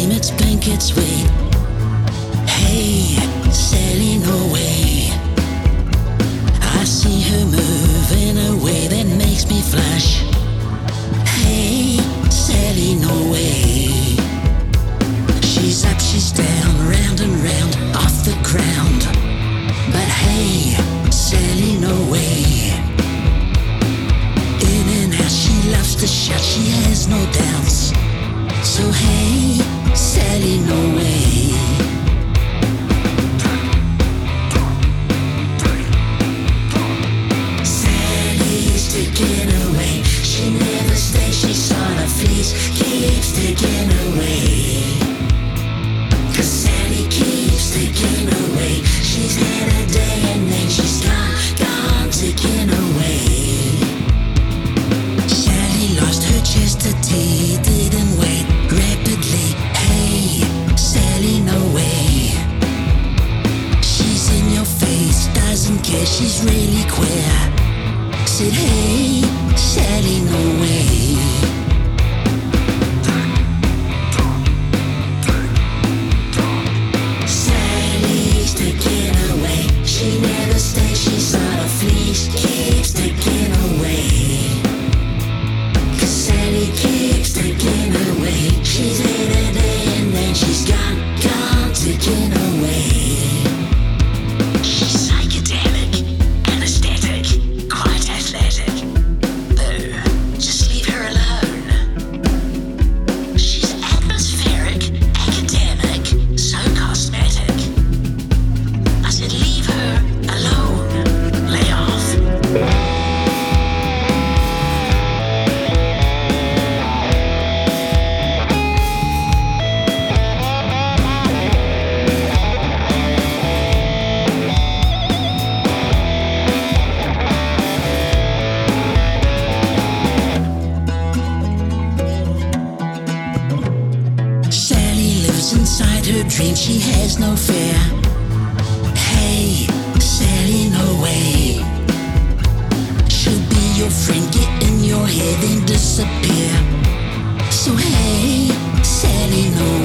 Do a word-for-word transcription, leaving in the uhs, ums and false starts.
name, it's Blanket's way. Hey, Sally, no way. I see her move in a way that makes me flash. Hey, Sally, no way. She's up, she's down, round and round, off the ground. But hey, Sally, no way. In and out, she loves to shout, she has no doubts. So hey, Sally, no way. Sally's taking away. She never stays, she's on her feet, keeps taking away. Cause Sally keeps taking away. She's had a day and then she's gone, gone, taking away. Sally lost her chastity, didn't wait rapidly. Hey, Sally, no way. She's in your face, doesn't care, she's really queer. Said hey, Sally, no way. Sally's taking away. She never stays, she's on a fleece, keeps taking away. Cause Sally keeps taking away. She's in a day and then she's gone, gone, taking away. She's psychedelic, anesthetic, quite athletic. Though, just leave her alone. She's atmospheric, academic, so cosmetic. I said leave her alone. Lay off. Sally lives inside her dream, she has no fear. Hey, Sally, no way. She'll be your friend, get in your head and disappear. So hey, Sally, no